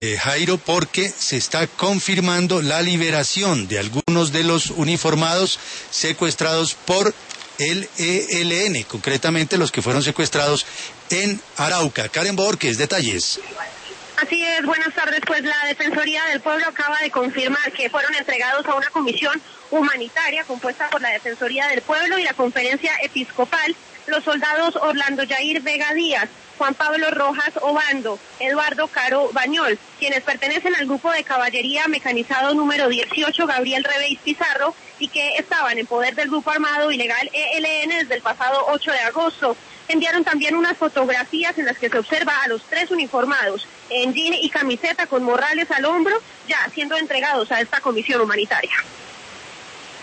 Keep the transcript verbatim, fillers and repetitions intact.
Eh, Jairo, porque se está confirmando la liberación de algunos de los uniformados secuestrados por el E L N, concretamente los que fueron secuestrados en Arauca. Karen Borges, detalles. Así es, buenas tardes. Pues la Defensoría del Pueblo acaba de confirmar que fueron entregados a una comisión humanitaria compuesta por la Defensoría del Pueblo y la Conferencia Episcopal los soldados Orlando Yair Vega Díaz, Juan Pablo Rojas Obando, Eduardo Caro Bañol, quienes pertenecen al grupo de caballería mecanizado número dieciocho Gabriel Reveis Pizarro y que estaban en poder del grupo armado ilegal E L N desde el pasado ocho de agosto. Enviaron también unas fotografías en las que se observa a los tres uniformados en jean y camiseta con morrales al hombro, ya siendo entregados a esta comisión humanitaria.